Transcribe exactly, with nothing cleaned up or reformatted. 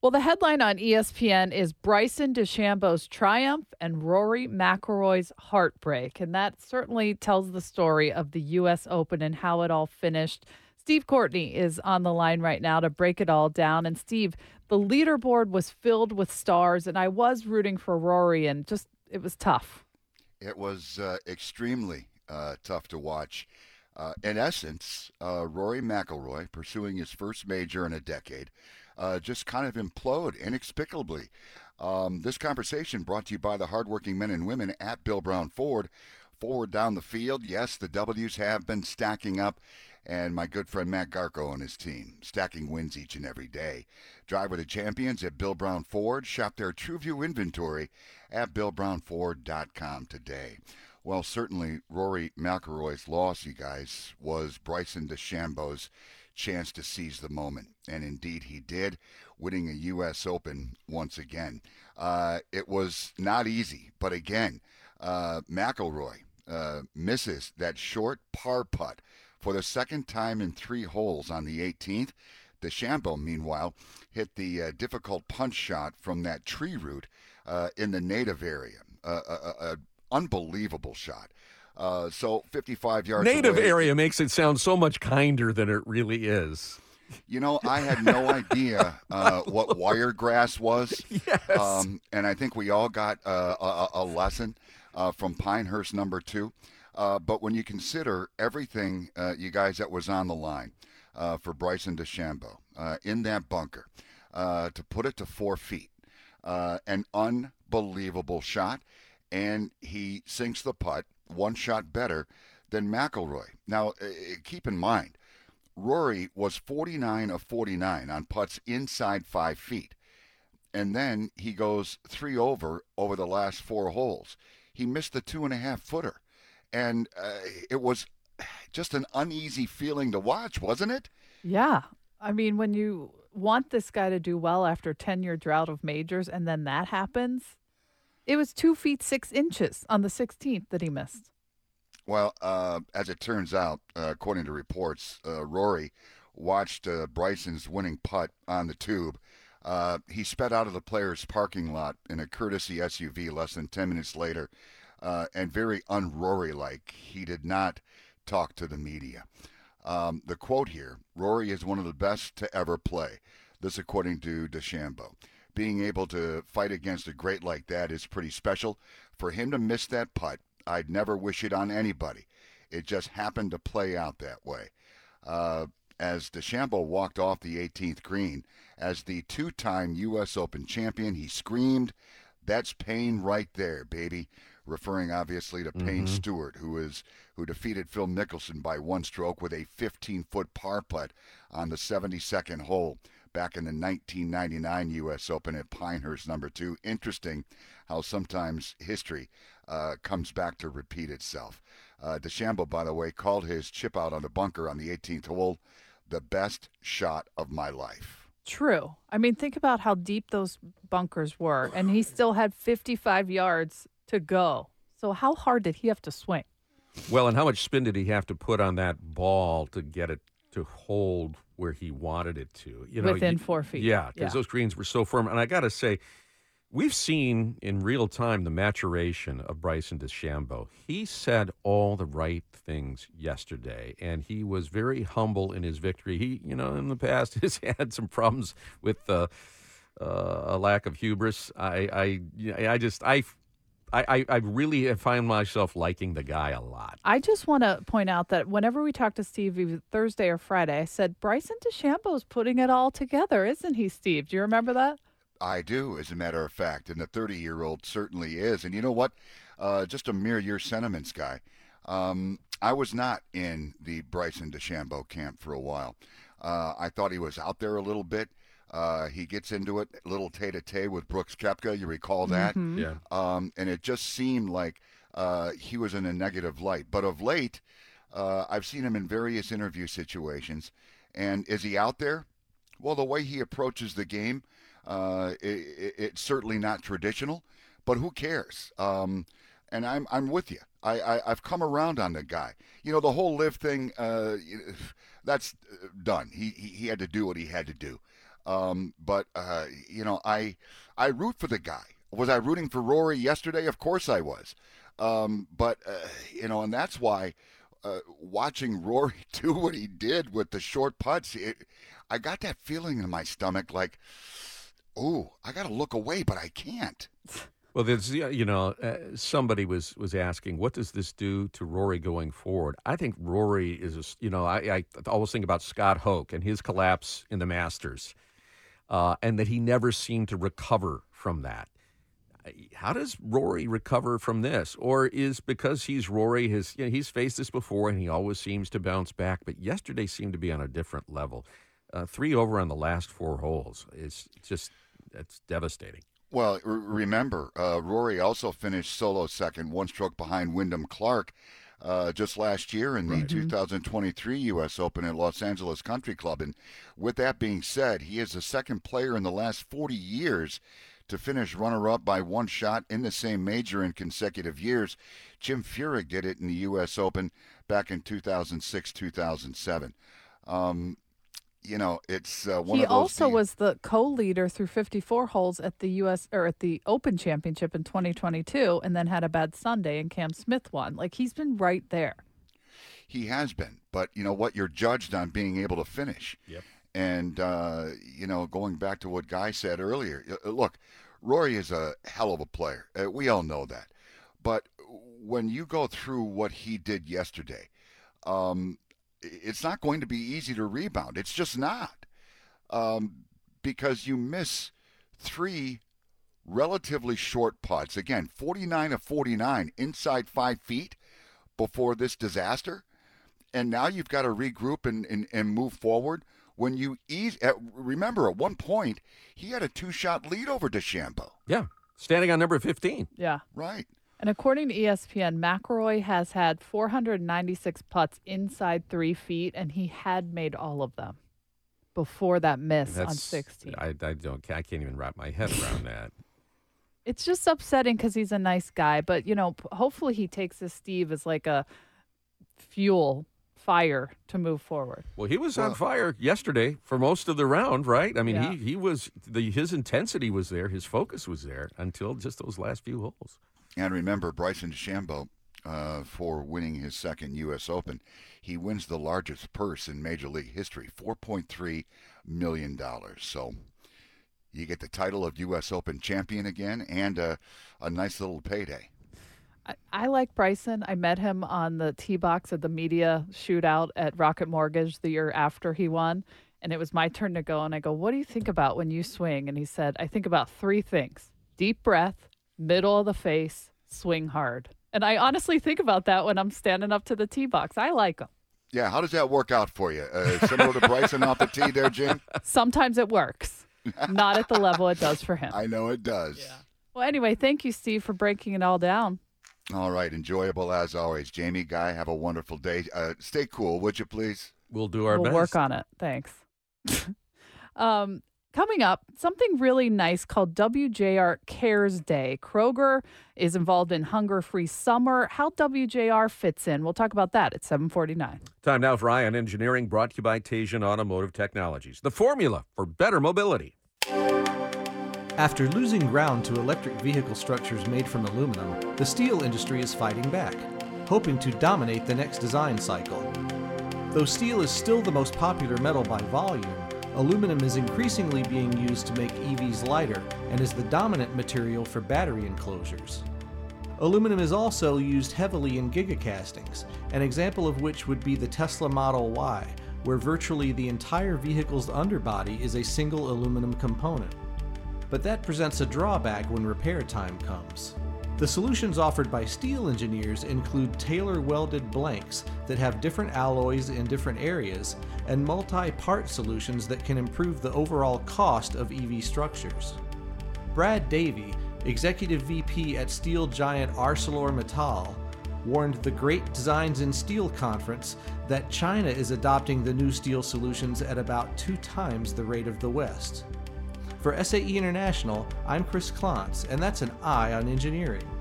Well, the headline on E S P N is Bryson DeChambeau's triumph and Rory McIlroy's heartbreak. And that certainly tells the story of the U S Open and how it all finished. Steve Courtney is on the line right now to break it all down. And Steve, the leaderboard was filled with stars, and I was rooting for Rory, and just it was tough. It was uh, extremely uh, tough to watch. Uh, in essence, uh, Rory McIlroy, pursuing his first major in a decade, uh, just kind of implode inexplicably. Um, this conversation brought to you by the hardworking men and women at Bill Brown Ford. Forward down the field, yes, the W's have been stacking up, and my good friend Matt Garco and his team, stacking wins each and every day. Drive with the champions at Bill Brown Ford. Shop their TrueView inventory at bill brown ford dot com today. Well, certainly Rory McIlroy's loss, you guys, was Bryson DeChambeau's chance to seize the moment. And indeed he did, winning a U S Open once again. Uh, it was not easy, but again, uh, McIlroy uh, misses that short par putt for the second time in three holes on the eighteenth. DeChambeau, meanwhile, hit the uh, difficult punch shot from that tree root uh, in the native area. Uh, a, a unbelievable shot. Uh, so fifty-five yards Native away. area makes it sound so much kinder than it really is. You know, I had no idea uh, what wiregrass was. Yes. Um, and I think we all got uh, a, a lesson uh, from Pinehurst number two. Uh, but when you consider everything, uh, you guys, that was on the line uh, for Bryson DeChambeau uh, in that bunker, uh, to put it to four feet, uh, an unbelievable shot, and he sinks the putt one shot better than McIlroy. Now, uh, keep in mind, Rory was forty-nine of forty-nine on putts inside five feet. And then he goes three over over the last four holes. He missed the two and a half footer. And uh, it was just an uneasy feeling to watch, wasn't it? Yeah. I mean, when you want this guy to do well after a ten-year drought of majors and then that happens, it was two feet six inches on the sixteenth that he missed. Well, uh, as it turns out, uh, according to reports, uh, Rory watched uh, Bryson's winning putt on the tube. Uh, he sped out of the players' parking lot in a courtesy S U V less than ten minutes later, uh, and very un-Rory-like, he did not talk to the media. Um, the quote here, Rory is one of the best to ever play. This according to DeChambeau. Being able to fight against a great like that is pretty special. For him to miss that putt, I'd never wish it on anybody. It just happened to play out that way. Uh, as DeChambeau walked off the eighteenth green, as the two-time U S Open champion, he screamed, "That's Payne right there, baby," referring obviously to mm-hmm. Payne Stewart, who is who defeated Phil Mickelson by one stroke with a fifteen-foot par putt on the seventy-second hole back in the nineteen ninety-nine U S Open at Pinehurst number two. Interesting how sometimes history uh, comes back to repeat itself. Uh, DeChambeau, by the way, called his chip out on the bunker on the eighteenth hole the best shot of my life. True. I mean, think about how deep those bunkers were, and he still had fifty-five yards to go. So how hard did he have to swing? Well, and how much spin did he have to put on that ball to get it to hold where he wanted it to? You know, Within you, four feet. Yeah, because yeah. those greens were so firm. And I got to say, we've seen in real time the maturation of Bryson DeChambeau. He said all the right things yesterday, and he was very humble in his victory. He, you know, in the past has had some problems with uh, uh, a lack of hubris. I, I, I just, I. I, I really have found myself liking the guy a lot. I just want to point out that whenever we talked to Steve, either Thursday or Friday, I said, Bryson DeChambeau's putting it all together, isn't he, Steve? Do you remember that? I do, as a matter of fact, and the thirty-year-old certainly is. And you know what? Uh, just to mirror your sentiments, Guy, um, I was not in the Bryson DeChambeau camp for a while. Uh, I thought he was out there a little bit. Uh, he gets into it, a little tete-a-tete with Brooks Koepka. You recall that? Mm-hmm. Yeah. Um, and it just seemed like uh, he was in a negative light. But of late, uh, I've seen him in various interview situations. And is he out there? Well, the way he approaches the game, uh, it, it, it's certainly not traditional. But who cares? Um, and I'm I'm with you. I, I, I've come around on the guy. You know, the whole live thing, uh, that's done. He, he, he had to do what he had to do. Um, but uh, you know, I I root for the guy. Was I rooting for Rory yesterday? Of course I was. Um, but uh, you know, and that's why uh, watching Rory do what he did with the short putts, it, I got that feeling in my stomach like, oh, I got to look away, but I can't. Well, there's, you know, uh, somebody was, was asking, what does this do to Rory going forward? I think Rory is, a, you know, I, I always think about Scott Hoke and his collapse in the Masters, uh, and that he never seemed to recover from that. How does Rory recover from this? Or is because he's Rory, his, you know, he's faced this before and he always seems to bounce back, but yesterday seemed to be on a different level. Uh, three over on the last four holes is just, it's devastating. Well, r- remember, uh, Rory also finished solo second, one stroke behind Wyndham Clark uh, just last year in the Right. two thousand twenty-three U S Open at Los Angeles Country Club. And with that being said, he is the second player in the last forty years to finish runner-up by one shot in the same major in consecutive years. Jim Furyk did it in the U S Open back in two thousand six, two thousand seven. Um, you know, it's uh, one he of those. also deals- was the co-leader through fifty-four holes at the U S or at the Open Championship in twenty twenty-two, and then had a bad Sunday, and Cam Smith won. Like, he's been right there. He has been, but you know what? You're judged on being able to finish. Yep. And, uh, you know, going back to what Guy said earlier, uh, look, Rory is a hell of a player. Uh, we all know that. But when you go through what he did yesterday, um, it's not going to be easy to rebound. It's just not. Um, because you miss three relatively short putts. Again, forty-nine of forty-nine inside five feet before this disaster. And now you've got to regroup and, and, and move forward. When you ease, at, remember, at one point, he had a two-shot lead over DeChambeau. Yeah, standing on number fifteen. Yeah. Right. And according to E S P N, McIlroy has had four hundred ninety-six putts inside three feet, and he had made all of them before that miss on sixteen. I, I don't. I can't even wrap my head around that. It's just upsetting because he's a nice guy, but you know, p- hopefully he takes this Steve as like a fuel fire to move forward. Well, he was on Well- fire yesterday for most of the round, right? I mean, Yeah. he he was the his intensity was there, his focus was there until just those last few holes. And remember, Bryson DeChambeau, uh, for winning his second U S Open, he wins the largest purse in Major League history, four point three million dollars. So you get the title of U S Open champion again and a, a nice little payday. I, I like Bryson. I met him on the tee box at the media shootout at Rocket Mortgage the year after he won. And it was my turn to go. And I go, what do you think about when you swing? And he said, I think about three things: deep breath, middle of the face, swing hard. And I honestly think about that when I'm standing up to the tee box. I like him. Yeah, how does that work out for you? Uh, similar to Bryson off the tee there, Jim? Sometimes it works, not at the level it does for him. I know it does. Well, anyway, thank you, Steve, for breaking it all down. All right, enjoyable as always. Jamie, Guy, have a wonderful day. Uh, stay cool, would you please? We'll do our we'll best. work on it. Thanks. um, coming up, something really nice called W J R Cares Day. Kroger is involved in Hunger-Free Summer. How W J R fits in, we'll talk about that at seven forty-nine. Time now for Ion Engineering, brought to you by Tasian Automotive Technologies, the formula for better mobility. After losing ground to electric vehicle structures made from aluminum, the steel industry is fighting back, hoping to dominate the next design cycle. Though steel is still the most popular metal by volume, aluminum is increasingly being used to make E Vs lighter and is the dominant material for battery enclosures. Aluminum is also used heavily in gigacastings, an example of which would be the Tesla Model Y, where virtually the entire vehicle's underbody is a single aluminum component. But that presents a drawback when repair time comes. The solutions offered by steel engineers include tailor-welded blanks that have different alloys in different areas and multi-part solutions that can improve the overall cost of E V structures. Brad Davey, Executive V P at steel giant ArcelorMittal, warned the Great Designs in Steel conference that China is adopting the new steel solutions at about two times the rate of the West. For S A E International, I'm Chris Klontz, and that's an Eye on Engineering.